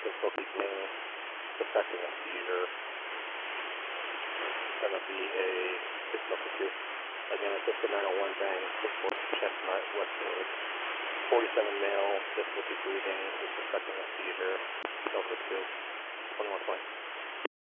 difficulty being suspecting a seizure. It's going to be a difficulty 2. Again, it's just a 901 bang, 64 Chestnut, West Road. 47 male, difficulty breathing, is suspecting a seizure. Delta 2, 2120.